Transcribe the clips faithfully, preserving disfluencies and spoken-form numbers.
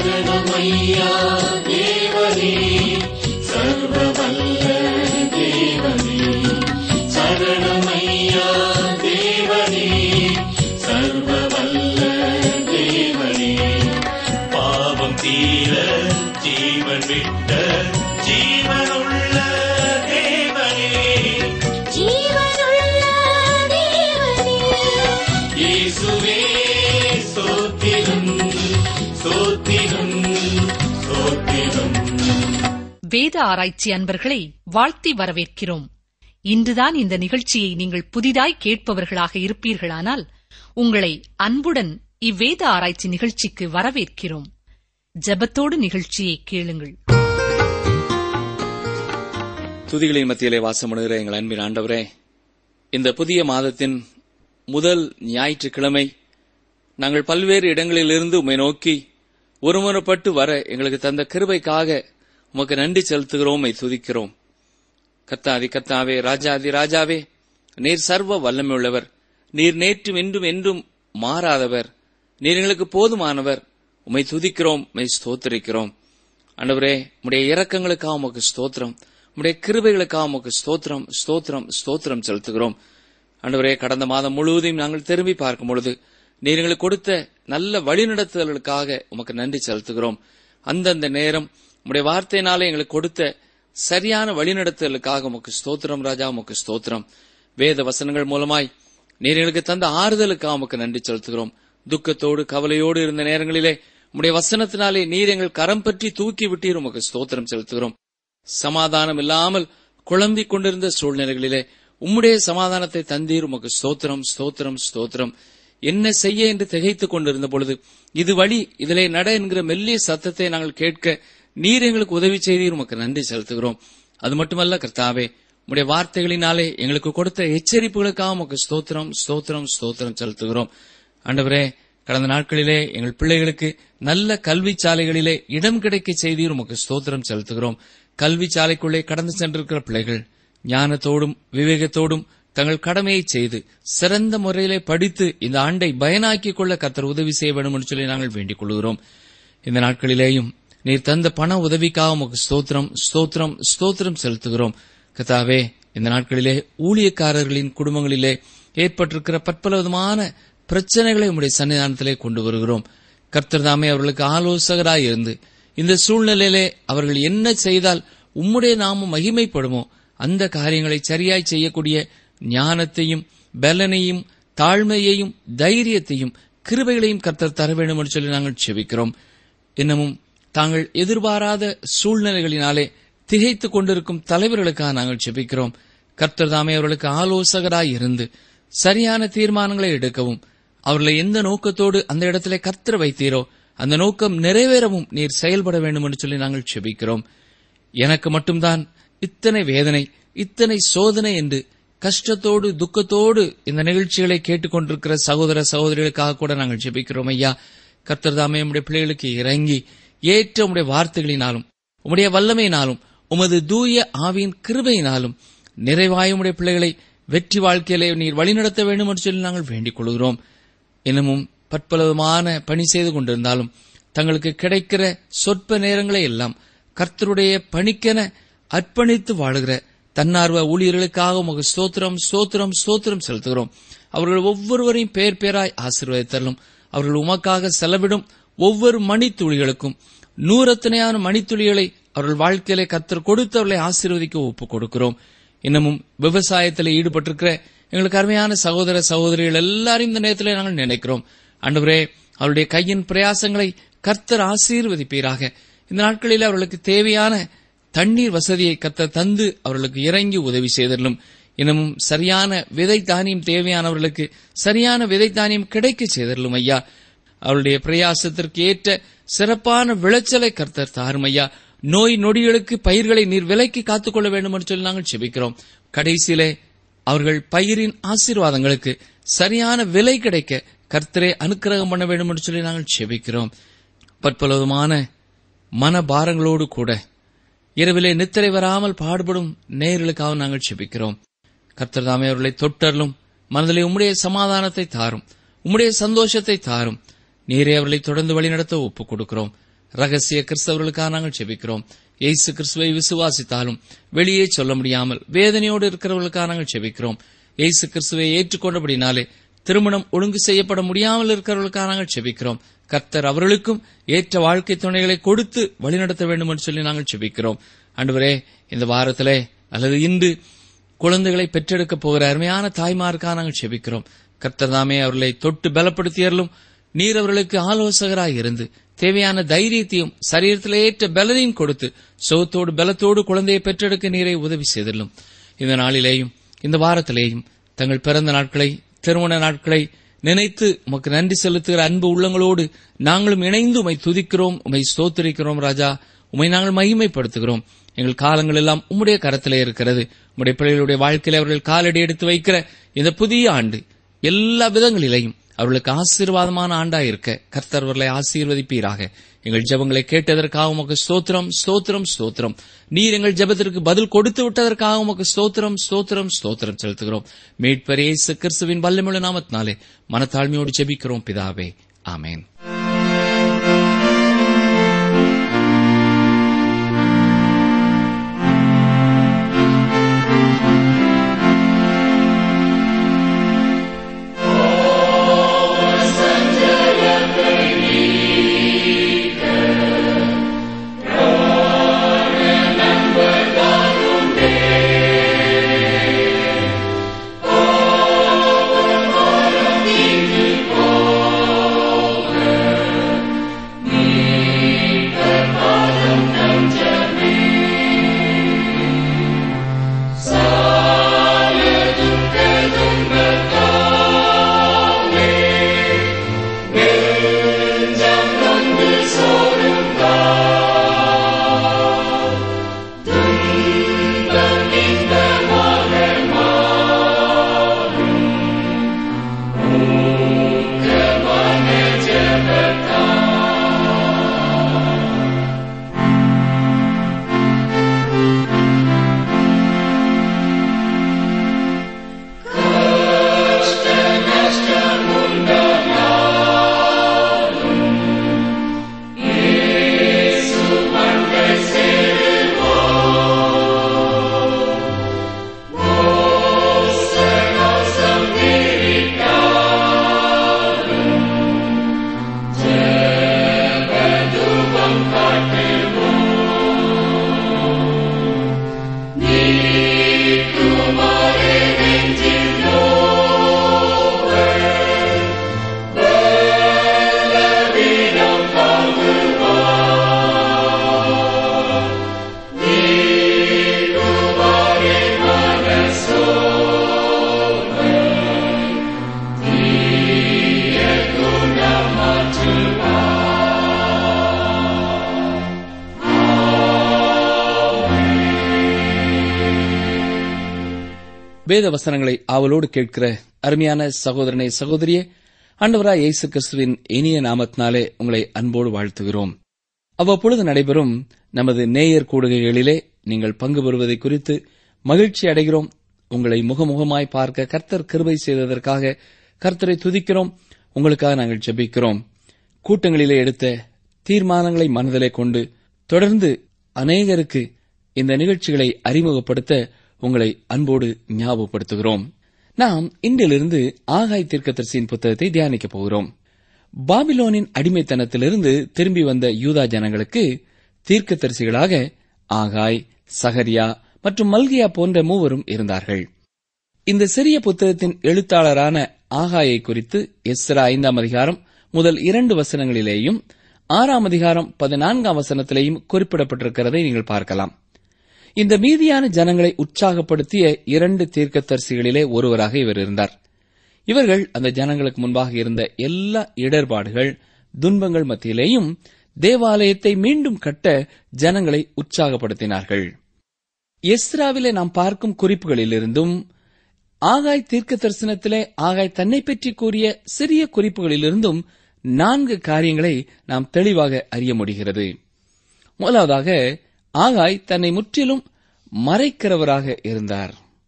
சரணமையா தேவனே, சர்வவல்ல தேவனே. சரணமையா தேவனே, சர்வவல்ல தேவனே. பாவம் தீர ஜீவன் விட்ட ஜீவனுள்ள தேவனே, ஜீவனுள்ள தேவனே. இயேசுவே ஸ்தோத்திரம், ஸ்தோத்திரம், ஸ்தோத்திரம். வேத ஆராய்ச்சி அன்பர்களை வாழ்த்தி வரவேற்கிறோம். இன்றுதான் இந்த நிகழ்ச்சியை நீங்கள் புதிதாய் கேட்பவர்களாக இருப்பீர்களானால் உங்களை அன்புடன் இவ்வேத ஆராய்ச்சி நிகழ்ச்சிக்கு வரவேற்கிறோம். ஜெபத்தோடு நிகழ்ச்சியை கேளுங்கள். துதிகளின் மத்தியிலே வாசமுடுகிற எங்கள் அன்பின் ஆண்டவரே, இந்த புதிய மாதத்தின் முதல் ஞாயிற்றுக்கிழமை நாங்கள் பல்வேறு இடங்களிலிருந்து உம்மை நோக்கி ஒருமுறைப்பட்டு வர எங்களுக்கு தந்த கிருபைக்காக உமக்கு நன்றி செலுத்துகிறோம், உம்மை துதிக்கிறோம். கர்த்தாதி கர்த்தாவே, ராஜாதி ராஜாவே, நீர் சர்வ வல்லமையுள்ளவர். நீர் நேற்றும் இன்றும் என்றும் மாறாதவர். நீர் எங்களுக்கு போதுமானவர். உம்மை துதிக்கிறோம், உம்மை ஸ்தோத்திரிக்கிறோம். ஆண்டவரே, உம்முடைய இரக்கங்களுக்காக உமக்கு ஸ்தோத்திரம், உம்முடைய கிருபைகளுக்காக உமக்கு ஸ்தோத்திரம், ஸ்தோத்திரம், ஸ்தோத்திரம் செலுத்துகிறோம். ஆண்டவரே, கடந்த மாதம் முழுவதையும் நாங்கள் திரும்பி பார்க்கும் பொழுது நீர் எங்களுக்கு கொடுத்த நல்ல வழிநடத்துதல்களுக்காக உமக்கு நன்றி செலுத்துகிறோம். அந்தந்த நேரம் உம்முடைய வார்த்தையினாலே எங்களுக்கு கொடுத்த சரியான வழிநடத்துதலுக்காக உமக்கு ஸ்தோத்திரம் ராஜா, உமக்கு ஸ்தோத்திரம். வேத வசனங்கள் மூலமாய் நீர் எங்களுக்கு தந்த ஆறுதலுக்காக உமக்கு நன்றி செலுத்துகிறோம். துக்கத்தோடு கவலையோடு இருந்த நேரங்களிலே உம்முடைய வசனத்தினாலே நீர் எங்கள் கரம் பற்றி தூக்கி விட்டீர், உமக்கு ஸ்தோத்திரம் செலுத்துகிறோம். சமாதானம் இல்லாமல் குழம்பிக் கொண்டிருந்த சூழ்நிலைகளிலே உம்முடைய சமாதானத்தை தந்தீர், உமக்கு ஸ்தோத்திரம், ஸ்தோத்திரம், ஸ்தோத்திரம். என்ன செய்ய என்று திகைத்துக் கொண்டிருந்த பொழுது இது வழி, இதிலே நட என்கிற மெல்லிய சத்தத்தை நாங்கள் கேட்க நீர் எங்களுக்கு உதவி செய்தீர், உமக்கு நன்றி செலுத்துகிறோம். அது மட்டுமல்ல கர்த்தாவே, உம்முடைய வார்த்தைகளினாலே எங்களுக்கு கொடுத்த எச்சரிப்புகளுக்காக உமக்கு ஸ்தோத்திரம், ஸ்தோத்திரம், ஸ்தோத்திரம் செலுத்துகிறோம். ஆண்டவரே, கடந்த நாட்களிலே எங்கள் பிள்ளைகளுக்கு நல்ல கல்வி சாலைகளிலே இடம் கிடைக்க செய்தீர், உமக்கு ஸ்தோத்திரம் செலுத்துகிறோம். கல்வி சாலைக்குள்ளே கடந்து சென்றிருக்கிற பிள்ளைகள் ஞானத்தோடும் விவேகத்தோடும் தங்கள் கடமையை செய்து சிறந்த முறையிலே படித்து இந்த ஆண்டை பயனாக்கிக் கொள்ள கர்த்தர் உதவி செய்ய வேண்டும் என்று சொல்லி நாங்கள் வேண்டிக் கொள்கிறோம். இந்த நாட்களிலேயும் நீர் தந்த பண உதவிக்காக உமக்கு ஸ்தோத்திரம், ஸ்தோத்திரம், ஸ்தோத்திரம் செலுத்துகிறோம். கர்த்தாவே, இந்த நாட்களிலே ஊழியக்காரர்களின் குடும்பங்களிலே ஏற்பட்டிருக்கிற பற்பல விதமான பிரச்சனைகளை உம்முடைய சன்னிதானத்திலே கொண்டு வருகிறோம். கர்த்தர் தாமே அவர்களுக்கு ஆலோசகராய் இருந்து இந்த சூழ்நிலையிலே அவர்கள் என்ன செய்தால் உம்முடைய நாமம் மகிமைப்படுமோ அந்த காரியங்களை சரியாய் செய்யக்கூடிய ஞானத்தையும் பலனையும் தாழ்மையையும் தைரியத்தையும் கிருபைகளையும் கர்த்தர் தர வேண்டும் என்று சொல்லி நாங்கள் செபிக்கிறோம். இன்னமும் தாங்கள் எதிர்பாராத சூழ்நிலைகளினாலே திகைத்துக் கொண்டிருக்கும் தலைவர்களுக்காக நாங்கள் செபிக்கிறோம். கர்த்தர் தாமே அவர்களுக்கு ஆலோசகராய் இருந்து சரியான தீர்மானங்களை எடுக்கவும், அவர்களை எந்த நோக்கத்தோடு அந்த இடத்திலே கர்த்தர் வைத்தீரோ அந்த நோக்கம் நிறைவேறவும் நீர் செயல்பட வேண்டும் என்று சொல்லி நாங்கள் செபிக்கிறோம். எனக்கு மட்டும்தான் இத்தனை வேதனை, இத்தனை சோதனை என்று கஷ்டத்தோடு துக்கத்தோடு இந்த நிகழ்ச்சிகளை கேட்டுக்கொண்டிருக்கிற சகோதர சகோதரிகளுக்காக கூட நாங்கள் ஜெபிக்கிறோம். ஐயா, கர்த்தர் தாமே உம்முடைய பிள்ளைகளுக்கு இறங்கி ஏற்ற உம்முடைய வார்த்தைகளினாலும் உம்முடைய வல்லமையினாலும் உமது தூய ஆவியின் கிருபையினாலும் நிறைவாய உம்முடைய பிள்ளைகளை வெற்றி வாழ்க்கையிலே நீர் வழிநடத்த வேண்டும் என்று சொல்லி நாங்கள் வேண்டிக் கொள்கிறோம். இன்னமும் பற்பலவிதமான பணி செய்து கொண்டிருந்தாலும் தங்களுக்கு கிடைக்கிற சொற்ப நேரங்களை எல்லாம் கர்த்தருடைய பணிக்கென அர்ப்பணித்து வாழுகிற தன்னார்வ ஊழியர்களுக்காக உமக்கு ஸ்தோத்திரம், ஸ்தோத்திரம், ஸ்தோத்திரம் செலுத்துகிறோம். அவர்கள் ஒவ்வொருவரையும் பேர் பேராய் ஆசீர்வதித்தரலும். அவர்கள் உமக்காக செலவிடும் ஒவ்வொரு மணித்துளிகளுக்கும் நூறத்தனையான மணித்துளிகளை அவர்கள் வாழ்க்கையிலே கர்த்தர் கொடுத்து அவர்களை ஆசீர்வதிக்க ஒப்புக் கொடுக்கிறோம். இன்னமும் விவசாயத்தில் ஈடுபட்டிருக்கிற எங்களுக்கு அருமையான சகோதர சகோதரிகள் எல்லாரையும் இந்த நேரத்தில் நாங்கள் நினைக்கிறோம். ஆண்டவரே, அவருடைய கையின் பிரயாசங்களை கர்த்தர் ஆசீர்வதிப்பீராக. இந்த நாட்களில் அவர்களுக்கு தேவையான தண்ணீர் வசதியை கர்த்தர் தந்து அவர்களுக்கு இறங்கி உதவி செய்தலும். இன்னமும் சரியான விதை தானியம் தேவையானவர்களுக்கு சரியான விதை தானியம் கிடைக்க செய்தலும். ஐயா, அவருடைய பிரயாசத்திற்கு ஏற்ற சிறப்பான விளைச்சலை கர்த்தர் தாரும். ஐயா, நோய் நொடிகளுக்கு பயிர்களை நீர் விலைக்கு காத்துக்கொள்ள வேண்டும் என்று சொல்லி நாங்கள் செபிக்கிறோம். கடைசியிலே அவர்கள் பயிரின் ஆசீர்வாதங்களுக்கு சரியான விலை கிடைக்க கர்த்தரே அனுக்கிரகம் பண்ண வேண்டும் என்று சொல்லி நாங்கள் செபிக்கிறோம். பற்பலவிதமான மனபாரங்களோடு கூட இரவிலே நித்திரை வராமல் பாடுபடும் நேயர்களுக்காக நாங்கள் செபிக்கிறோம். கர்த்தர் தாமே அவர்களை தொட்டரலும். மனதிலே உம்முடைய சமாதானத்தை தாரும், உம்முடைய சந்தோஷத்தை தாரும். நீரே அவர்களை தொடர்ந்து வழிநடத்த ஒப்புக் கொடுக்கிறோம். ரகசிய கிறிஸ்தவர்களுக்காக நாங்கள் ஜெபிக்கிறோம். இயேசு கிறிஸ்துவை விசுவாசித்தாலும் வெளியே சொல்ல முடியாமல் வேதனையோடு இருக்கிறவர்களுக்காக நாங்கள் ஜெபிக்கிறோம். இயேசு கிறிஸ்துவை ஏற்றுக்கொண்டபடினாலே திருமணம் ஒழுங்கு செய்யப்பட முடியாமல் இருக்கிறவர்களுக்காக நாங்கள் ஜெபிக்கிறோம். கர்த்தர் அவர்களுக்கும் ஏற்ற வாழ்க்கை துணைகளை கொடுத்து வழிநடத்த வேண்டும் என்று சொல்லி நாங்கள் ஜெபிக்கிறோம். ஆண்டவரே, இந்த வாரத்திலே அல்லது இன்று குழந்தைகளை பெற்றெடுக்கப் போகிற அருமையான தாய்மாருக்காக நாங்கள் ஜெபிக்கிறோம். கர்த்தர் தாமே அவர்களை தொட்டு பலப்படுத்தியறலும் நீர் அவர்களுக்கு ஆலோசகராய் இருந்து தேவையான தைரியத்தையும் சரீரத்தில் ஏற்ற பலத்தையும் கொடுத்து சோத்தோடு பலத்தோடு குழந்தையை பெற்றெடுக்க நீரை உதவி செய்தலும். இந்த நாளிலேயும் இந்த வாரத்திலேயும் தங்கள் பிறந்த நாட்களை திருமண நாட்களை நினைத்து உமக்கு நன்றி செலுத்துகிற அன்பு உள்ளங்களோடு நாங்களும் இணைந்து உமை துதிக்கிறோம், உமை ஸ்தோத்திரிக்கிறோம். ராஜா, உமை நாங்கள் மகிமைப்படுத்துகிறோம். எங்கள் காலங்கள் எல்லாம் உம்முடைய கரத்திலே இருக்கிறது. உம்முடைய பிள்ளைகளுடைய வாழ்க்கையில் அவர்கள் காலடி எடுத்து வைக்கிற இந்த புதிய ஆண்டு எல்லா விதங்களிலேயும் அவர்களுக்கு ஆசீர்வாதமான ஆண்டாயிருக்க கர்த்தர் அவர்களை ஆசீர்வதிப்பீராக. எங்கள் ஜெபங்களை கேட்டதற்காக உமக்கு ஸ்தோத்திரம், ஸ்தோத்திரம், ஸ்தோத்திரம். நீர் எங்கள் ஜெபத்திற்கு பதில் கொடுத்து விட்டதற்காக உமக்கு ஸ்தோத்திரம், ஸ்தோத்திரம், ஸ்தோத்திரம் செலுத்துகிறோம். மீட்பர் இயேசு கிறிஸ்துவின் வல்லமையுள்ள நாமத்தினாலே மனத்தாழ்மையோடு ஜெபிக்கிறோம் பிதாவே, ஆமென். வேத வசனங்களை ஆவலோடு கேட்கிற அருமையான சகோதரனை சகோதரியே, ஆண்டவராய் இயேசு கிறிஸ்துவின் இனிய நாமத்தினாலே உங்களை அன்போடு வாழ்த்துகிறோம். அவ்வப்பொழுது நடைபெறும் நமது நேயர் கூடுகைகளிலே நீங்கள் பங்கு பெறுவதை குறித்து மகிழ்ச்சி அடைகிறோம். உங்களை முகமுகமாய் பார்க்க கர்த்தர் கிருபை செய்ததற்காக கர்த்தரை துதிக்கிறோம். உங்களுக்காக நாங்கள் ஜெபிக்கிறோம். கூட்டங்களிலே எடுத்த தீர்மானங்களை மனதிலே கொண்டு தொடர்ந்து அநேகருக்கு இந்த நிகழ்ச்சிகளை அறிமுகப்படுத்த உங்களை அன்போடு ஞாபகப்படுத்துகிறோம். நாம் இன்றிலிருந்து ஆகாய் தீர்க்கதரிசியின் புத்தகத்தை தியானிக்கப் போகிறோம். பாபிலோனின் அடிமைத்தனத்திலிருந்து திரும்பி வந்த யூதா ஜனங்களுக்கு தீர்க்கதரிசிகளாக ஆகாய், சகரியா மற்றும் மல்கியா போன்ற மூவரும் இருந்தார்கள். இந்த சிறிய புத்தகத்தின் எழுத்தாளரான ஆகாயை குறித்து எஸ்ரா ஐந்தாம் அதிகாரம் முதல் இரண்டு வசனங்களிலேயும் ஆறாம் அதிகாரம் பதினான்காம் வசனத்திலேயும் குறிப்பிடப்பட்டிருக்கிறதை நீங்கள் பார்க்கலாம். இந்த மீதியான ஜனங்களை உற்சாகப்படுத்திய இரண்டு தீர்க்கதரிசிகளிலே ஒருவராக இவர் இருந்தார். இவர்கள் அந்த ஜனங்களுக்கு முன்பாக இருந்த எல்லா இடர்பாடுகள், துன்பங்கள் மத்தியிலேயும் தேவாலயத்தை மீண்டும் கட்ட ஜனங்களை உற்சாகப்படுத்தினார்கள். எஸ்ராவிலே நாம் பார்க்கும் குறிப்புகளிலிருந்தும் ஆகாய் தீர்க்க தரிசனத்திலே ஆகாய் தன்னை பற்றி கூறிய சிறிய குறிப்புகளிலிருந்தும் நான்கு காரியங்களை நாம் தெளிவாக அறிய முடிகிறது. முதலாவதாக, ஆகாய் தன்னை முற்றிலும் மறைக்கிறவராக இருந்தார்.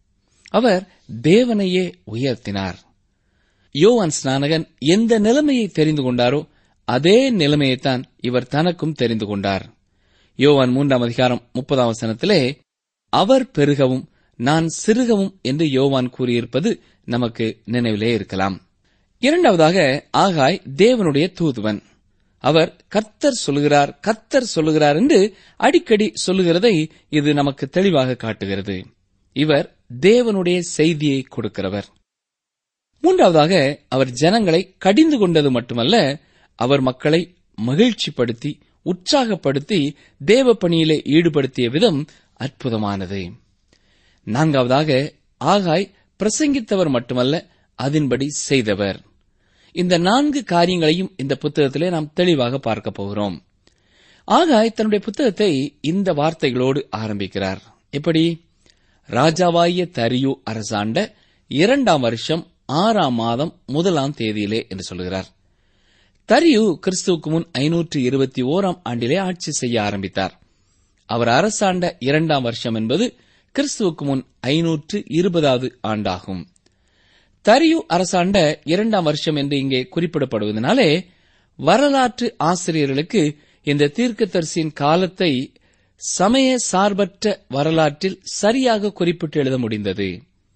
அவர் தேவனையே உயர்த்தினார். யோவான் ஸ்நானகன் எந்த நிலைமையை தெரிந்து கொண்டாரோ அதே நிலைமையைத்தான் இவர் தனக்கும் தெரிந்து கொண்டார். யோவான் மூன்றாம் அதிகாரம் முப்பதாம் வசனத்திலே அவர் பெருகவும் நான் சிறுகவும் என்று யோவான் கூறியிருப்பது நமக்கு நினைவிலே இருக்கலாம். இரண்டாவதாக, ஆகாய் தேவனுடைய தூதுவன். அவர் கர்த்தர் சொல்லுகிறார், கர்த்தர் சொல்லுகிறார் என்று அடிக்கடி சொல்லுகிறதை இது நமக்கு தெளிவாக காட்டுகிறது. இவர் தேவனுடைய செய்தியை கொடுக்கிறவர். மூன்றாவதாக, அவர் ஜனங்களை கடிந்து கொண்டது மட்டுமல்ல, அவர் மக்களை மகிழ்ச்சிப்படுத்தி உற்சாகப்படுத்தி தேவ பணியிலே ஈடுபடுத்திய விதம் அற்புதமானது. நான்காவதாக, ஆகாய் பிரசங்கித்தவர் மட்டுமல்ல, அதன்படி செய்தவர். இந்த நான்கு காரியங்களையும் இந்த புத்தகத்திலே நாம் தெளிவாக பார்க்க போகிறோம். ஆகாய் தன்னுடைய புத்தகத்தை இந்த வார்த்தைகளோடு ஆரம்பிக்கிறார். எப்படி? ராஜாவாகிய தரியு அரசாண்ட இரண்டாம் வருஷம் ஆறாம் மாதம் முதலாம் தேதியிலே என்று சொல்கிறார். தரியு கிறிஸ்துவுக்கு முன் ஐநூற்று இருபத்தி ஓராம் ஆண்டிலே ஆட்சி செய்ய ஆரம்பித்தார். அவர் அரசாண்ட இரண்டாம் வருஷம் என்பது கிறிஸ்துவுக்கு முன் ஐநூற்று இருபதாவது ஆண்டாகும். தரியு அரசாண்ட இரண்டாம் வருஷம் என்று இங்கே குறிப்பிடப்படுவதனாலே வரலாற்று ஆசிரியர்களுக்கு இந்த தீர்க்கதரிசியின் காலத்தை சமய சார்பற்ற வரலாற்றில் சரியாக குறிப்பிட்டு எழுத முடிந்தது.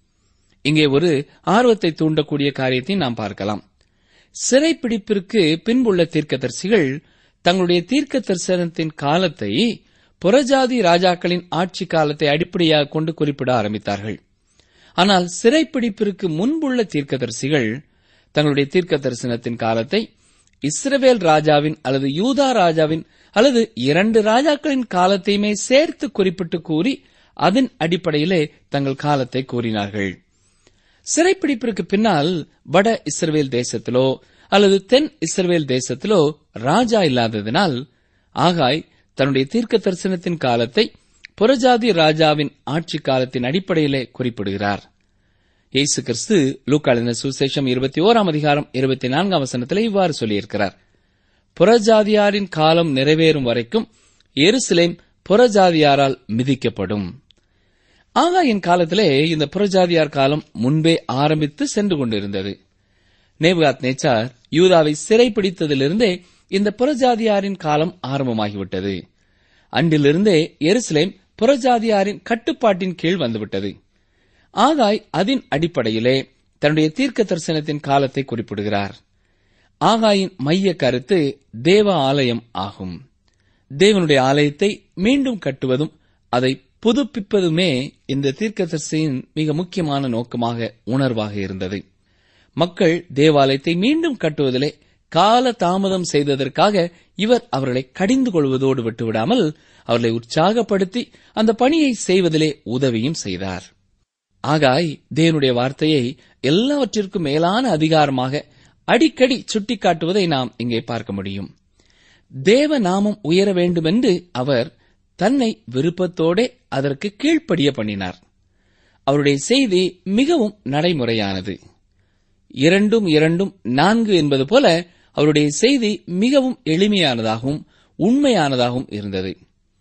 இங்கே ஒரு ஆர்வத்தை தூண்டக்கூடிய காரியத்தை நாம் பார்க்கலாம். சிறைப்பிடிப்பிற்கு பின்புள்ள தீர்க்கதரிசிகள் தங்களுடைய தீர்க்க தரிசனத்தின் காலத்தை புறஜாதி ராஜாக்களின் ஆட்சி காலத்தை அடிப்படையாக கொண்டு குறிப்பிட ஆரம்பித்தார்கள். ஆனால் சிறைப்பிடிப்பிற்கு முன்புள்ள தீர்க்கதரிசிகள் தங்களுடைய தீர்க்க தரிசனத்தின் காலத்தை இஸ்ரவேல் ராஜாவின் அல்லது யூதா ராஜாவின் அல்லது இரண்டு ராஜாக்களின் காலத்தையுமே சேர்த்து குறிப்பிட்டு கூறி அதன் அடிப்படையிலே தங்கள் காலத்தை கூறினார்கள். சிறைப்பிடிப்பிற்கு பின்னால் வட இஸ்ரவேல் தேசத்திலோ அல்லது தென் இஸ்ரவேல் தேசத்திலோ ராஜா இல்லாததினால் ஆகாய் தன்னுடைய தீர்க்க தரிசனத்தின் காலத்தை புறஜாதி ராஜாவின் ஆட்சி காலத்தின் அடிப்படையிலே குறிப்பிடுகிறார். இயேசு கிறிஸ்து லூக்கா எழுதின சுவிசேஷம் இருபத்தி ஓராம் அதிகாரம் இருபத்தி நான்காம் வசனத்திலே இவ்வாறு சொல்லியிருக்கிறார். புறஜாதியாரின் காலம் நிறைவேறும் வரைக்கும் எருசலேம் புறஜாதியாரால் மிதிக்கப்படும். ஆகாயின் காலத்திலே இந்த புறஜாதியார் காலம் முன்பே ஆரம்பித்து சென்று கொண்டிருந்தது. நேபுகாத் நேச்சார் யூதாவை சிறைப்பிடித்ததிலிருந்தே இந்த புறஜாதியாரின் காலம் ஆரம்பமாகிவிட்டது. அன்றிலிருந்தே எருசலேம் புறஜாதியாரின் கட்டுப்பாட்டின் கீழ் வந்துவிட்டது. ஆகாய் அதன் அடிப்படையிலே தன்னுடைய தீர்க்க தரிசனத்தின் காலத்தை குறிப்பிடுகிறார். ஆகாயின் மைய கருத்து தேவ ஆலயம் ஆகும். தேவனுடைய ஆலயத்தை மீண்டும் கட்டுவதும் அதை புதுப்பிப்பதுமே இந்த தீர்க்கதரிசியின் மிக முக்கியமான நோக்கமாக உணர்வாக இருந்தது. மக்கள் தேவாலயத்தை மீண்டும் கட்டுவதிலே கால தாமதம் செய்ததற்காக இவர் அவர்களை கடிந்து கொள்வதோடு விட்டுவிடாமல் அவர்களை உற்சாகப்படுத்தி அந்த பணியை செய்வதிலே உதவியும் செய்தார். ஆகாய் தேவனுடைய வார்த்தையை எல்லாவற்றிற்கும் மேலான அதிகாரமாக அடிக்கடி சுட்டிக்காட்டுவதை நாம் இங்கே பார்க்க முடியும். தேவ நாமம் உயர வேண்டுமென்று அவர் தன்னை விருப்பத்தோடே அதற்கு கீழ்ப்படிய பண்ணினார். அவருடைய செய்தி மிகவும் நடைமுறையானது. இரண்டும் இரண்டும் நான்கு என்பது போல அவருடைய செய்தி மிகவும் எளிமையானதாகவும் உண்மையானதாகவும் இருந்தது.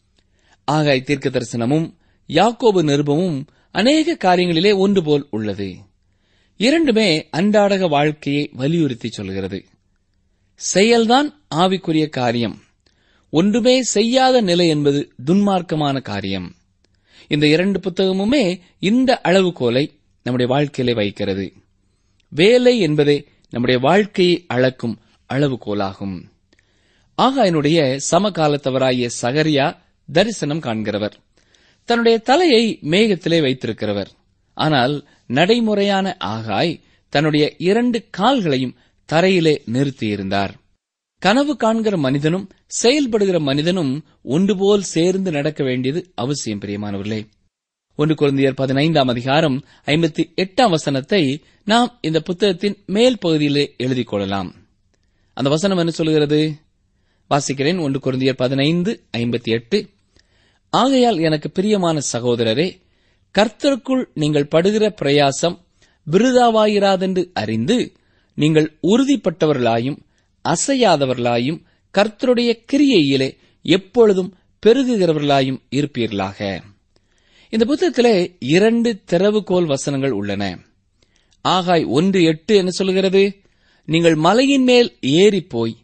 ஆகாய் தீர்க்க தரிசனமும் யாக்கோபு நிருபமும் அநேக காரியங்களிலே ஒன்று போல் உள்ளது. இரண்டுமே அன்றாட வாழ்க்கையை வலியுறுத்தி சொல்கிறது. செயல்தான் ஆவிக்குரிய காரியம். ஒன்றுமே செய்யாத நிலை என்பது துன்மார்க்கமான காரியம். இந்த இரண்டு புத்தகமுமே இந்த அளவுகோலை நம்முடைய வாழ்க்கையிலே வைக்கிறது. வேலை என்பதே நம்முடைய வாழ்க்கையை அளக்கும் அளவுகோலாகும். ஆகாயனுடைய சமகாலத்தவராகிய சகரியா தரிசனம் காண்கிறவர். தன்னுடைய தலையை மேகத்திலே வைத்திருக்கிறவர். ஆனால் நடைமுறையான ஆகாய் தன்னுடைய இரண்டு கால்களையும் தரையிலே நிறுத்தியிருந்தார். கனவு காண்கிற மனிதனும் செயல்படுகிற மனிதனும் ஒன்றுபோல் சேர்ந்து நடக்க வேண்டியது அவசியம். பிரியமானவர்களே, ஒன்று கொரிந்தியர் பதினைந்தாம் அதிகாரம் ஐம்பத்தி எட்டாம் வசனத்தை நாம் இந்த புத்தகத்தின் மேல் பகுதியிலே எழுதிக் கொள்ளலாம். அந்த வசனம் என்ன சொல்கிறது? வாசிக்கிறேன். ஒன்று கொரிந்தியர் பதினைந்து ஐம்பத்தி எட்டு. ஆகையால் எனக்கு பிரியமான சகோதரரே, கர்த்தருக்குள் நீங்கள் படுகிற பிரயாசம் விருதாவாயிராதென்று அறிந்து நீங்கள் உறுதிப்பட்டவர்களாயும் அசையாதவர்களாயும் கர்த்தருடைய கிரியையிலே எப்பொழுதும் பெருகுகிறவர்களாயும் இருப்பீர்களாக. இந்த புத்தகத்திலே இரண்டு திறவுகோல் வசனங்கள் உள்ளன. ஆகாய் ஒன்று எட்டு என்ன சொல்கிறது? நீங்கள் மலையின் மேல் ஏறிப்போய்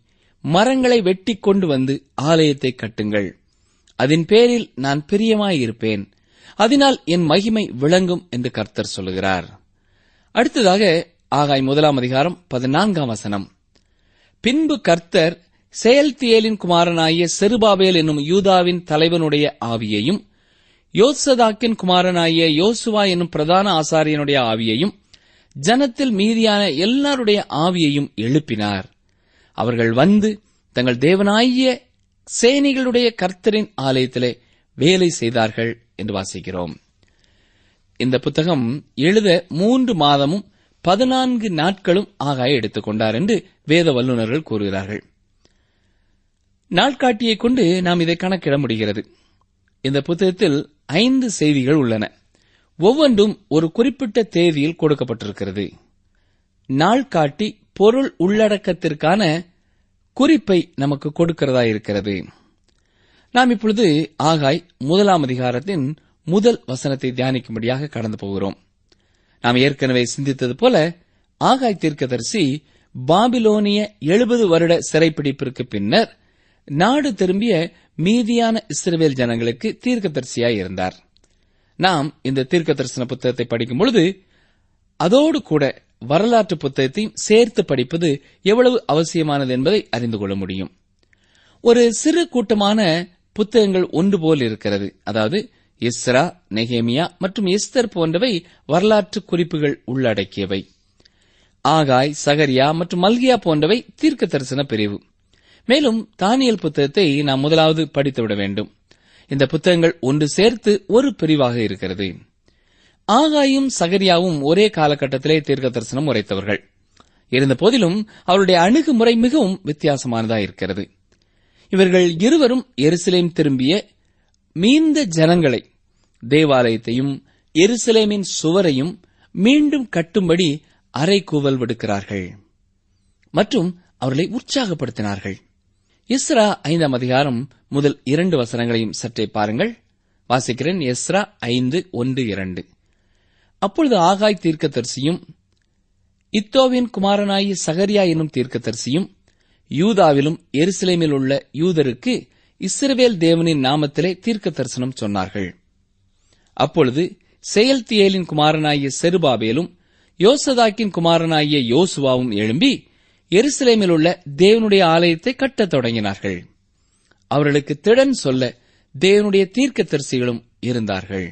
மரங்களை வெட்டிக் கொண்டு வந்து ஆலயத்தை கட்டுங்கள். அதன் பேரில் நான் பிரியமாயிருப்பேன். அதனால் என் மகிமை விளங்கும் என்று கர்த்தர் சொல்லுகிறார். அடுத்ததாக ஆகாய் முதலாம் அதிகாரம் பதினான்காம் வசனம். பின்பு கர்த்தர் செயல்தியேலின் குமாரனாகிய செருபாபேல் என்னும் யூதாவின் தலைவனுடைய ஆவியையும் யோசதாக்கின் குமாரனாகிய யோசுவா என்னும் பிரதான ஆசாரியனுடைய ஆவியையும் ஜனத்தில் மீதியான எல்லாருடைய ஆவியையும் எழுப்பினார். அவர்கள் வந்து தங்கள் தேவனாகிய சேனைகளுடைய கர்த்தரின் ஆலயத்திலே வேலை செய்தார்கள் என்று வாசிக்கிறோம். இந்த புத்தகம் எழுத மூன்று மாதமும் பதினான்கு நாட்களும் ஆகாய் எடுத்துக் கொண்டார் என்று வேத வல்லுநர்கள் கூறுகிறார்கள். நாட்காட்டியை கொண்டு நாம் இதை கணக்கிட முடிகிறது. இந்த புத்தகத்தில் ஐந்து செய்திகள் உள்ளன. ஒவ்வொன்றும் ஒரு குறிப்பிட்ட தேதியில் கொடுக்கப்பட்டிருக்கிறது. நாள்காட்டி பொருள் உள்ளடக்கத்திற்கான குறிப்பை நமக்கு கொடுக்கிறதா இருக்கிறது. நாம் இப்பொழுது ஆகாய் முதலாம் அதிகாரத்தின் முதல் வசனத்தை தியானிக்கும்படியாக கடந்து போகிறோம். நாம் ஏற்கனவே சிந்தித்தது போல ஆகாய் தீர்க்கதரிசி பாபிலோனிய எழுபது வருட சிறைப்பிடிப்பிற்கு பின்னர் நாடு திரும்பிய மீதியான இஸ்ரவேல் ஜனங்களுக்கு தீர்க்கதரிசியாய் இருந்தார். நாம் இந்த தீர்க்க தரிசன புத்தகத்தை படிக்கும் பொழுது அதோடு கூட வரலாற்று புத்தகத்தையும் சேர்த்து படிப்பது எவ்வளவு அவசியமானது என்பதை அறிந்து கொள்ள முடியும். ஒரு சிறு கூட்டமான புத்தகங்கள் ஒன்று போல் இருக்கிறது. அதாவது எஸ்ரா, நெகேமியா மற்றும் எஸ்தர் போன்றவை வரலாற்று குறிப்புகள் உள்ளடக்கியவை. ஆகாய், சகரியா மற்றும் மல்கியா போன்றவை தீர்க்க தரிசன பிரிவு. மேலும் தானியேல் புத்தகத்தை நாம் முதலாவது படித்துவிட வேண்டும். இந்த புத்தகங்கள் ஒன்று சேர்த்து ஒரு பிரிவாக இருக்கிறது. ஆகாயும் சகரியாவும் ஒரே காலகட்டத்திலே தீர்க்க தரிசனம் உரைத்தவர்கள். இருந்த போதிலும் அவருடைய அணுகுமுறை மிகவும் வித்தியாசமானதாக இருக்கிறது. இவர்கள் இருவரும் எருசலேம் திரும்பிய மீந்த ஜனங்களை, தேவாலயத்தையும் எருசலேமின் சுவரையும் மீண்டும் கட்டும்படி அறைகூவல் விடுக்கிறார்கள் மற்றும் அவர்களை உற்சாகப்படுத்தினார்கள். எஸ்ரா ஐந்தாம் அதிகாரம் முதல் இரண்டு வசனங்களையும் சற்றே பாருங்கள். வாசிக்கிறேன். எஸ்ரா ஐந்து ஒன்று இரண்டு. அப்பொழுது ஆகாய் தீர்க்கதரிசியும் இத்தோவின் குமாரனாகிய சகரியா என்னும் தீர்க்கதரிசியும் யூதாவிலும் எருசலேமில் உள்ள யூதருக்கு இஸ்ரவேல் தேவனின் நாமத்திலே தீர்க்க தரிசனம் சொன்னார்கள். அப்பொழுது செயல்தியேலின் குமாரனாகிய செருபாபேலும் யோசதாக்கின் குமாரனாகிய யோசுவாவும் எழும்பி எருசலேமில் உள்ள தேவனுடைய ஆலயத்தை கட்டத் தொடங்கினார்கள். அவர்களுக்கு திடன் சொல்ல தேவனுடைய தீர்க்கதரிசிகளும் இருந்தார்கள்.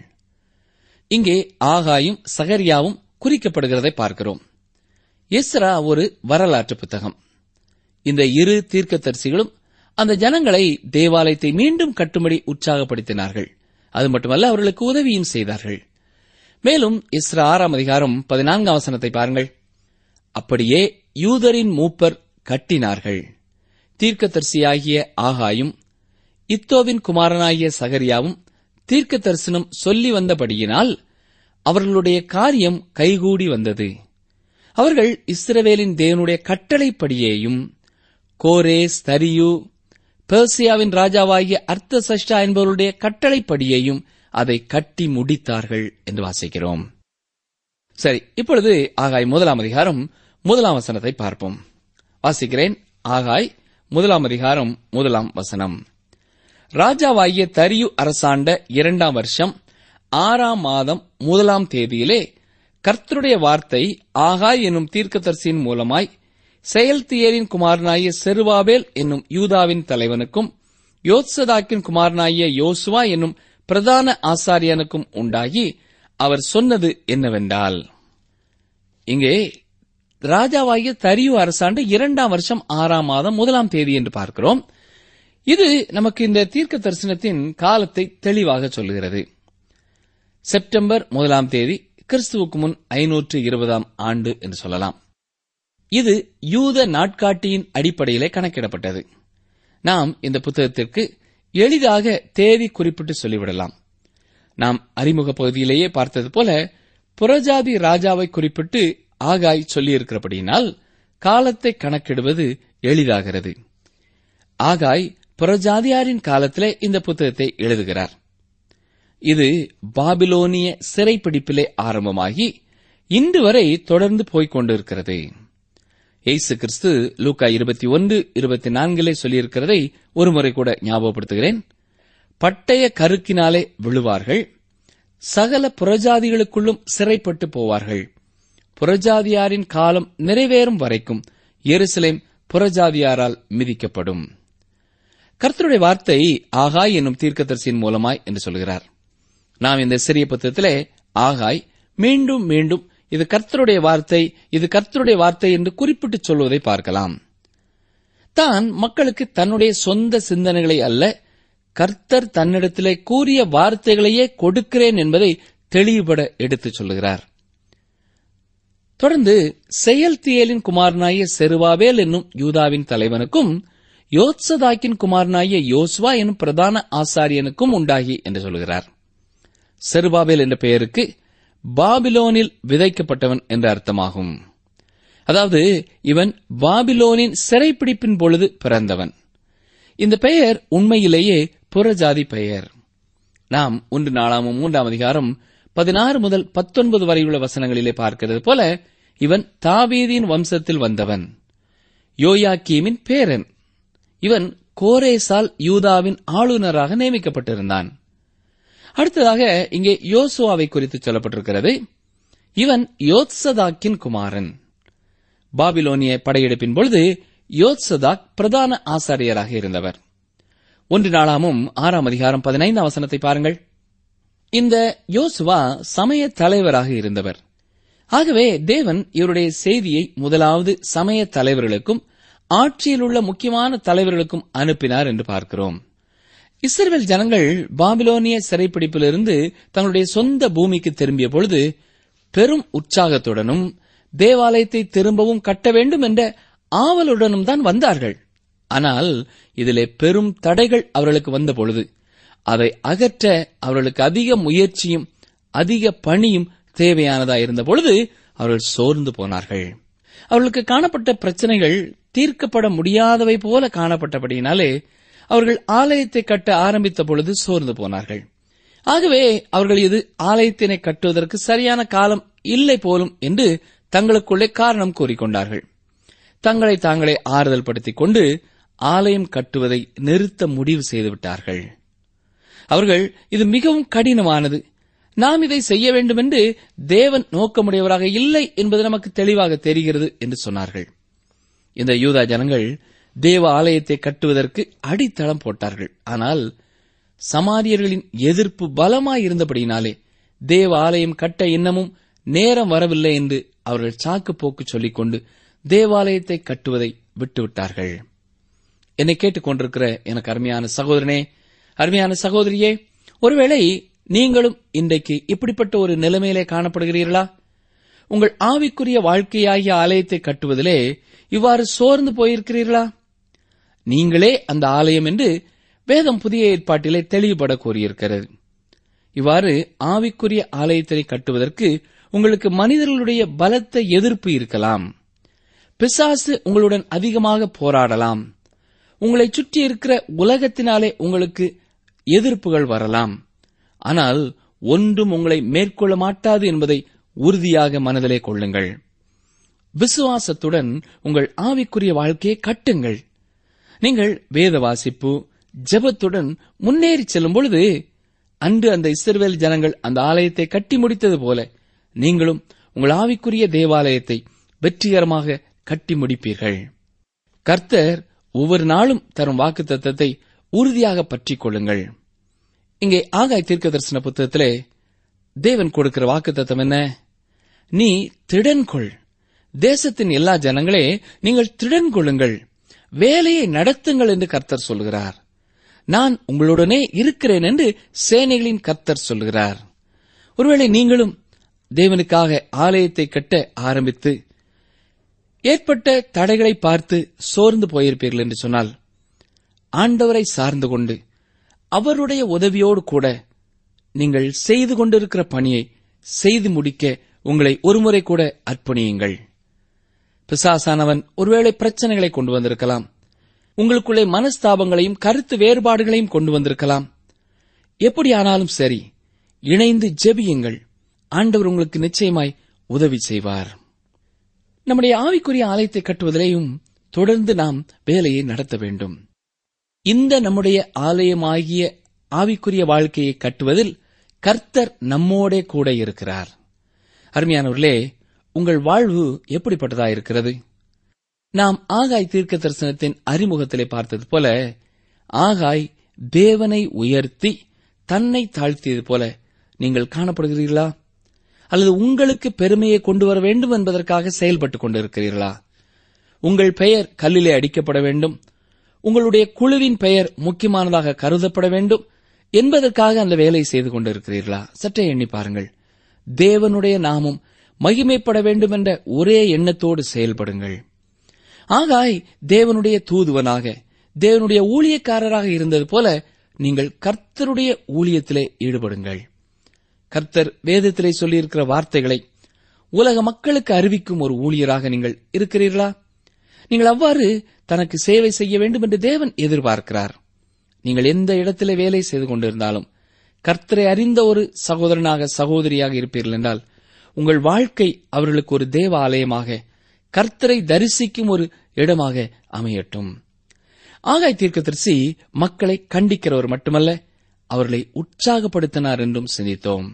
இங்கே ஆகாயும் சகரியாவும் குறிக்கப்படுகிறதை பார்க்கிறோம். எஸ்ரா ஒரு வரலாற்று புத்தகம். இந்த இரு தீர்க்கதரிசிகளும் அந்த ஜனங்களை தேவாலயத்தை மீண்டும் கட்டும்படி உற்சாகப்படுத்தினார்கள். அது மட்டுமல்ல, அவர்களுக்கு உதவியும் செய்தார்கள். மேலும் எஸ்ரா ஆறாம் அதிகாரம் பதினான்காம் வசனத்தை பாருங்கள். அப்படியே யூதரின் மூப்பர் கட்டினார்கள். தீர்க்கதரிசியாகிய ஆகாயும் இத்தோவின் குமாரனாகிய சகரியாவும் தீர்க்க தரிசனம் சொல்லி வந்தபடியினால் அவர்களுடைய காரியம் கைகூடி வந்தது. அவர்கள் இஸ்ரவேலின் தேவனுடைய கட்டளைப்படியேயும் கோரேஸ், தரியு, பெர்சியாவின் ராஜாவாகிய அர்த்தசஷ்டா என்பவருடைய கட்டளைப்படியேயும் அதை கட்டி முடித்தார்கள் என்று வாசிக்கிறோம். சரி, இப்பொழுது ஆகாய் முதலாம் அதிகாரம் முதலாம் வசனத்தை பார்ப்போம். வாசிக்கிறேன். ஆகாய் முதலாம் அதிகாரம் முதலாம் வசனம். ராஜாவாகிய தரியு அரசாண்ட இரண்டாம் வருஷம் ஆறாம் மாதம் முதலாம் தேதியிலே கர்த்தருடைய வார்த்தை ஆகாய் என்னும் தீர்க்கதரிசியின் மூலமாய் செயல்தியேலின் குமாரனாகிய செருபாபேல் என்னும் யூதாவின் தலைவனுக்கும் யோத்சதாக்கின் குமாரனாகிய யோசுவா என்னும் பிரதான ஆசாரியனுக்கும் உண்டாகி அவர் சொன்னது என்னவென்றால், இங்கே ராஜாவாகிய தரியு அரசாண்டு இரண்டாம் வருஷம் ஆறாம் மாதம் முதலாம் தேதி என்று பார்க்கிறோம். இது நமக்கு இந்த தீர்க்க தரிசனத்தின் காலத்தை தெளிவாக சொல்லுகிறது. செப்டம்பர் முதலாம் தேதி கிறிஸ்துவுக்கு முன் ஐநூற்று இருபதாம் ஆண்டு என்று சொல்லலாம். இது யூத நாட்காட்டியின் அடிப்படையிலே கணக்கிடப்பட்டது. நாம் இந்த புத்தகத்திற்கு எளிதாக தேதி குறிப்பிட்டு சொல்லிவிடலாம். நாம் அறிமுக பகுதியிலேயே பார்த்தது போல புறஜாதி ராஜாவை குறிப்பிட்டு ஆகாய் சொல்லியிருக்கிறபடியினால் காலத்தை கணக்கிடுவது எளிதாகிறது. ஆகாய் புறஜாதியாரின் காலத்திலே இந்த புத்தகத்தை எழுதுகிறார். இது பாபிலோனிய சிறைப்பிடிப்பிலே ஆரம்பமாகி இன்று வரை தொடர்ந்து போய்க் கொண்டிருக்கிறது. இயேசு கிறிஸ்து லூக்கா இருபத்தி ஒன்று இருபத்தி நான்கிலே சொல்லியிருக்கிறதை ஒருமுறை கூட ஞாபகப்படுத்துகிறேன். பட்டய கருக்கினாலே விழுவார்கள், சகல புறஜாதிகளுக்குள்ளும் சிறைப்பட்டு போவார்கள். புறஜாதியாரின் காலம் நிறைவேறும் வரைக்கும் எருசலேம் புறஜாதியாரால் மிதிக்கப்படும். கர்த்தருடைய வார்த்தை ஆகாய் என்னும் தீர்க்கதரிசியின் மூலமாய் என்று சொல்கிறார். நாம் இந்த சிறிய புத்தகத்திலே ஆகாய் மீண்டும் மீண்டும் இது கர்த்தருடைய வார்த்தை, இது கர்த்தருடைய வார்த்தை என்று குறிப்பிட்டு சொல்வதை பார்க்கலாம். தான் மக்களுக்கு தன்னுடைய சொந்த சிந்தனைகளை அல்ல, கர்த்தர் தன்னிடத்திலே கூறிய வார்த்தைகளையே கொடுக்கிறேன் என்பதை தெளிவுபட எடுத்துச் சொல்லுகிறார். தொடர்ந்து செயல்தியேலின் குமாரனாகிய செருபாபேல் என்னும் யூதாவின் தலைவனுக்கும் யோத்சதாக்கின் குமாரனாகிய யோசுவா என்னும் பிரதான ஆசாரியனுக்கும் உண்டாகி என்று சொல்கிறார். செருபாபேல் என்ற பெயருக்கு பாபிலோனில் விதைக்கப்பட்டவன் என்ற அர்த்தமாகும். அதாவது இவன் பாபிலோனின் சிறைப்பிடிப்பின் பொழுது பிறந்தவன். இந்த பெயர் உண்மையிலேயே புறஜாதி பெயர். நாம் ஒன்று நாளாமும் மூன்றாம் அதிகாரம் பதினாறு முதல் பத்தொன்பது வரையுள்ள வசனங்களிலே பார்க்கிறது போல இவன் தாவீதின் வம்சத்தில் வந்தவன், யோயாக்கீமின் பேரன். இவன் கோரேசால் யூதாவின் ஆளுநராக நியமிக்கப்பட்டிருந்தான். அடுத்ததாக இங்கே யோசுவாவை குறித்து சொல்லப்பட்டிருக்கிறது. இவன் யோத்சதாக்கின் குமாரன். பாபிலோனிய படையெடுப்பின் பொழுது யோத்சதாக் பிரதான ஆசாரியராக இருந்தவர். ஒன்று நாளாமும் ஆறாம் அதிகாரம் பதினைந்தாம் வசனத்தை பாருங்கள். இந்த யோசுவா சமய தலைவராக இருந்தவர். ஆகவே தேவன் இவருடைய செய்தியை முதலாவது சமய தலைவர்களுக்கும் ஆட்சியில் உள்ள முக்கியமான தலைவர்களுக்கும் அனுப்பினார் என்று பார்க்கிறோம். இஸ்ரவேல் ஜனங்கள் பாபிலோனிய சிறைப்பிடிப்பிலிருந்து தங்களுடைய சொந்த பூமிக்கு திரும்பிய பொழுது பெரும் உற்சாகத்துடனும் தேவாலயத்தை திரும்பவும் கட்ட வேண்டும் என்ற ஆவலுடனும் தான் வந்தார்கள். ஆனால் இதிலே பெரும் தடைகள் அவர்களுக்கு வந்த பொழுது அதை அகற்ற அவர்களுக்கு அதிக முயற்சியும் அதிக பணியும் தேவையானதாயிருந்த பொழுது அவர்கள் சோர்ந்து போனார்கள். அவர்களுக்கு காணப்பட்ட பிரச்சனைகள் தீர்க்கப்பட முடியாதவை போல காணப்பட்டபடியினாலே அவர்கள் ஆலயத்தை கட்ட ஆரம்பித்த பொழுது சோர்ந்து போனார்கள். ஆகவே அவர்கள் இது ஆலயத்தினை கட்டுவதற்கு சரியான காலம் இல்லை போலும் என்று தங்களுக்குள்ளே காரணம் கூறிக்கொண்டார்கள். தங்களை தாங்களே ஆறுதல் படுத்திக் கொண்டு ஆலயம் கட்டுவதை நிறுத்த முடிவு செய்துவிட்டார்கள். அவர்கள் இது மிகவும் கடினமானது, நாம் இதை செய்ய வேண்டும் என்று தேவன் நோக்கமுடையவராக இல்லை என்பது நமக்கு தெளிவாக தெரிகிறது என்று சொன்னார்கள். இந்த யூதா ஜனங்கள் தேவ ஆலயத்தை கட்டுவதற்கு அடித்தளம் போட்டார்கள். ஆனால் சமாரியர்களின் எதிர்ப்பு பலமாயிருந்தபடியினாலே தேவ ஆலயம் கட்ட இன்னமும் நேரம் வரவில்லை என்று அவர்கள் சாக்கு போக்கு சொல்லிக் கொண்டு தேவாலயத்தை கட்டுவதை விட்டுவிட்டார்கள். என்னை கேட்டுக் கொண்டிருக்கிற எனக்கு அருமையான சகோதரனே, அருமையான சகோதரியே, ஒருவேளை நீங்களும் இன்றைக்கு இப்படிப்பட்ட ஒரு நிலைமையிலே காணப்படுகிறீர்களா? உங்கள் ஆவிக்குரிய வாழ்க்கையாகிய ஆலயத்தை கட்டுவதிலே இவ்வாறு சோர்ந்து போயிருக்கிறீர்களா? நீங்களே அந்த ஆலயம் என்று வேதம் புதிய ஏற்பாட்டிலே தெளிவுபட கூறியிருக்கிறது. இவ்வாறு ஆவிக்குரிய ஆலயத்தை கட்டுவதற்கு உங்களுக்கு மனிதர்களுடைய பலத்த எதிர்ப்பு இருக்கலாம். பிசாசு உங்களுடன் அதிகமாக போராடலாம். உங்களை சுற்றி இருக்கிற உலகத்தினாலே உங்களுக்கு எதிர்ப்புகள் வரலாம். ஆனால் ஒன்றும் உங்களை மேற்கொள்ள மாட்டாது என்பதை உறுதியாக மனதிலே கொள்ளுங்கள். விசுவாசத்துடன் உங்கள் ஆவிக்குரிய வாழ்க்கையை கட்டுங்கள். நீங்கள் வேத வாசிப்பு ஜெபத்துடன் முன்னேறி செல்லும் பொழுது அன்று அந்த இஸ்ரவேல் ஜனங்கள் அந்த ஆலயத்தை கட்டி முடித்தது போல நீங்களும் உங்கள் ஆவிக்குரிய தேவாலயத்தை வெற்றிகரமாக கட்டி முடிப்பீர்கள். கர்த்தர் ஒவ்வொரு நாளும் தரும் வாக்குத்தத்தத்தை உறுதியாக பற்றிக் கொள்ளுங்கள். இங்கே ஆகாய் தீர்க்கதரிசன புத்தகத்திலே தேவன் கொடுக்கிற வாக்குத்தத்தம் என்ன? நீ திடன் கொள், தேசத்தின் எல்லா ஜனங்களே நீங்கள் திடன் கொள்ளுங்கள், வேலையை நடத்துங்கள் என்று கர்த்தர் சொல்கிறார். நான் உங்களுடனே இருக்கிறேன் என்று சேனைகளின் கர்த்தர் சொல்கிறார். ஒருவேளை நீங்களும் தேவனுக்காக ஆலயத்தை கட்ட ஆரம்பித்து ஏற்பட்ட தடைகளை பார்த்து சோர்ந்து போயிருப்பீர்கள் என்று சொன்னால், ஆண்டவரை சார்ந்து கொண்டு அவருடைய உதவியோடு கூட நீங்கள் செய்து கொண்டிருக்கிற பணியை செய்து முடிக்க உங்களை ஒருமுறை கூட அர்ப்பணியுங்கள். பிசாசானவன் ஒருவேளை பிரச்சனைகளை கொண்டு வந்திருக்கலாம், உங்களுக்குள்ளே மனஸ்தாபங்களையும் கருத்து வேறுபாடுகளையும் கொண்டு வந்திருக்கலாம். எப்படியானாலும் சரி, இணைந்து ஜெபியுங்கள். ஆண்டவர் உங்களுக்கு நிச்சயமாய் உதவி செய்வார். நம்முடைய ஆவிக்குரிய ஆலயத்தை கட்டுவதிலேயும் தொடர்ந்து நாம் வேலையை நடத்த வேண்டும். இந்த நம்முடைய ஆலயமாகிய ஆவிக்குரிய வாழ்க்கையை கட்டுவதில் கர்த்தர் நம்மோடே கூட இருக்கிறார். அருமையானவர்களே, உங்கள் வாழ்வு எப்படிப்பட்டதாயிருக்கிறது? நாம் ஆகாய் தீர்க்க தரிசனத்தின் அறிமுகத்திலே பார்த்தது போல, ஆகாய் தேவனை உயர்த்தி தன்னை தாழ்த்தியது போல நீங்கள் காணப்படுகிறீர்களா? அல்லது உங்களுக்கு பெருமையை கொண்டு வர வேண்டும் என்பதற்காக செயல்பட்டுக் கொண்டிருக்கிறீர்களா? உங்கள் பெயர் கல்லிலே அடிக்கப்பட வேண்டும், உங்களுடைய குழுவின் பெயர் முக்கியமானதாக கருதப்பட வேண்டும் என்பதற்காக அந்த வேலை செய்து கொண்டிருக்கிறீர்களா? சற்றே எண்ணி பாருங்கள். தேவனுடைய நாமம் மகிமைப்பட வேண்டும் என்ற ஒரே எண்ணத்தோடு செயல்படுங்கள். ஆகாய் தேவனுடைய தூதுவனாக, தேவனுடைய ஊழியக்காரராக இருந்தது போல நீங்கள் கர்த்தருடைய ஊழியத்திலே ஈடுபடுங்கள். கர்த்தர் வேதத்திலே சொல்லியிருக்கிற வார்த்தைகளை உலக மக்களுக்கு அறிவிக்கும் ஒரு ஊழியராக நீங்கள் இருக்கிறீர்களா? நீங்கள் அவ்வாறு தனக்கு சேவை செய்ய வேண்டும் என்று தேவன் எதிர்பார்க்கிறார். நீங்கள் எந்த இடத்திலே வேலை செய்து கொண்டிருந்தாலும் கர்த்தரை அறிந்த ஒரு சகோதரனாக சகோதரியாக இருப்பீர்கள் என்றால் உங்கள் வாழ்க்கை அவர்களுக்கு ஒரு தேவ ஆலயமாக, கர்த்தரை தரிசிக்கும் ஒரு இடமாக அமையட்டும். ஆகாய் தீர்க்கதரிசி மக்களை கண்டிக்கிறவர் மட்டுமல்ல, அவர்களை உற்சாகப்படுத்தினார் என்றும் சிந்தித்தோம்.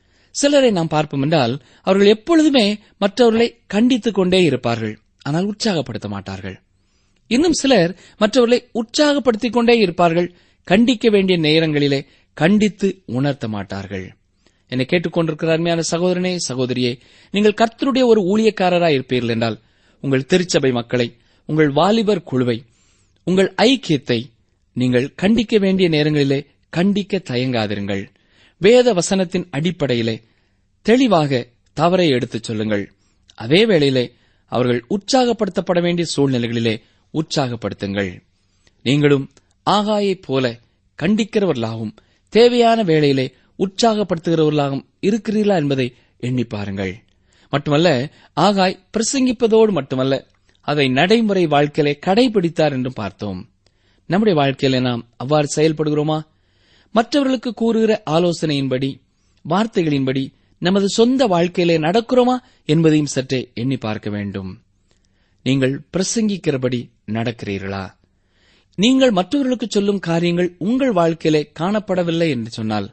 சிலரை நாம் பார்ப்போம் என்றால் அவர்கள் எப்பொழுதுமே மற்றவர்களை கண்டித்துக் கொண்டே இருப்பார்கள், ஆனால் உற்சாகப்படுத்த மாட்டார்கள். இன்னும் சிலர் மற்றவர்களை உற்சாகப்படுத்திக் கொண்டே இருப்பார்கள், கண்டிக்க வேண்டிய நேரங்களிலே கண்டித்து உணர்த்த மாட்டார்கள். என்னை கேட்டுக்கொண்டிருக்கிற அருமையான சகோதரனே, சகோதரியே, நீங்கள் கர்த்தருடைய ஒரு ஊழியக்காரராய் இருப்பீர்கள் என்றால் உங்கள் திருச்சபை மக்களை, உங்கள் வாலிபர் குழுவை, உங்கள் ஐக்கியத்தை நீங்கள் கண்டிக்க வேண்டிய நேரங்களிலே கண்டிக்க தயங்காதிருங்கள். வேத வசனத்தின் அடிப்படையிலே தெளிவாக தவறை எடுத்துச் சொல்லுங்கள். அதே வேளையிலே அவர்கள் உற்சாகப்படுத்தப்பட வேண்டிய சூழ்நிலைகளிலே உற்சாகப்படுத்துங்கள். நீங்களும் ஆகாயைப் போல கண்டிக்கிறவர்களாகவும் தேவையான வேளையிலே உற்சாகப்படுத்துகிறவர்களாகவும் இருக்கிறீர்களா என்பதை எண்ணி பாருங்கள். மட்டுமல்ல, ஆகாய் பிரசங்கிப்பதோடு மட்டுமல்ல, அதை நடைமுறை வாழ்க்கையிலே கடைபிடித்தார் என்றும் பார்த்தோம். நம்முடைய வாழ்க்கையிலே நாம் அவ்வாறு செயல்படுகிறோமா? மற்றவர்களுக்கு கூறுகிற ஆலோசனையின்படி, வார்த்தைகளின்படி நமது சொந்த வாழ்க்கையிலே நடக்கிறோமா என்பதையும் சற்றே எண்ணி பார்க்க வேண்டும். நீங்கள் பிரசங்கிக்கிறபடி நடக்கிறீர்களா? நீங்கள் மற்றவர்களுக்கு சொல்லும் காரியங்கள் உங்கள் வாழ்க்கையிலே காணப்படவில்லை என்று சொன்னால்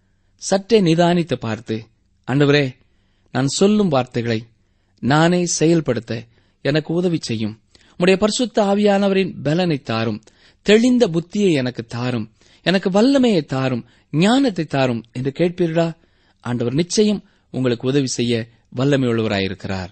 சற்றே நிதானித்து பார்த்து, ஆண்டவரே, நான் சொல்லும் வார்த்தைகளை நானே செயல்படுத்த எனக்கு உதவி செய்யும், உம்முடைய பரிசுத்த ஆவியானவரின் பலனை தாரும், தெளிந்த புத்தியை எனக்கு தாரும், எனக்கு வல்லமையை தாரும், ஞானத்தை தாரும் என்று கேட்பீர்களா? ஆண்டவர் நிச்சயம் உங்களுக்கு உதவி செய்ய வல்லமையுள்ளவராயிருக்கிறார்.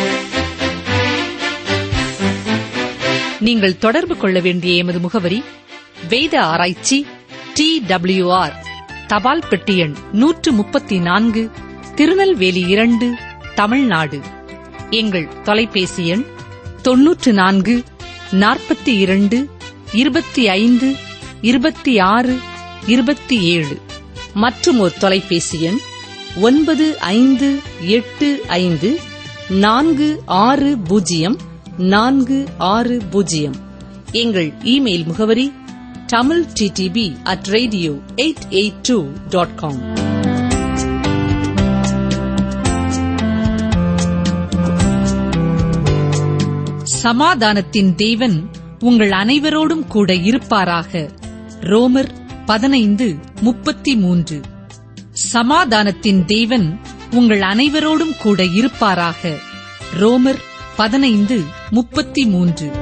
நீங்கள் தொடர்பு கொள்ள வேண்டிய எமது முகவரி: வேத ஆராய்ச்சி, டி டபிள்யூ ஆர், தபால் பெட்டி எண் நூற்று முப்பத்தி நான்கு, திருநெல்வேலி இரண்டு, தமிழ்நாடு. எங்கள் தொலைபேசி எண் தொன்னூற்று நான்கு நாற்பத்தி இரண்டு இருபத்தி ஐந்து இருபத்தி ஆறு இருபத்தி ஏழு. மற்றும் ஒரு தொலைபேசி எண் ஒன்பது ஐந்து எட்டு ஐந்து நான்கு ஆறு பூஜ்ஜியம் நான்கு ஆறு பூஜ்ஜியம். எங்கள் இமெயில் முகவரி Tamil DTP at radio eight eight two dot com. சமாதானத்தின் தேவன் உங்கள் அனைவரோடும் கூட இருப்பாராக. ரோமர் பதினைந்து முப்பத்தி மூன்று. சமாதானத்தின் தேவன் உங்கள் அனைவரோடும் கூட இருப்பாராக. ரோமர் பதினைந்து முப்பத்தி மூன்று.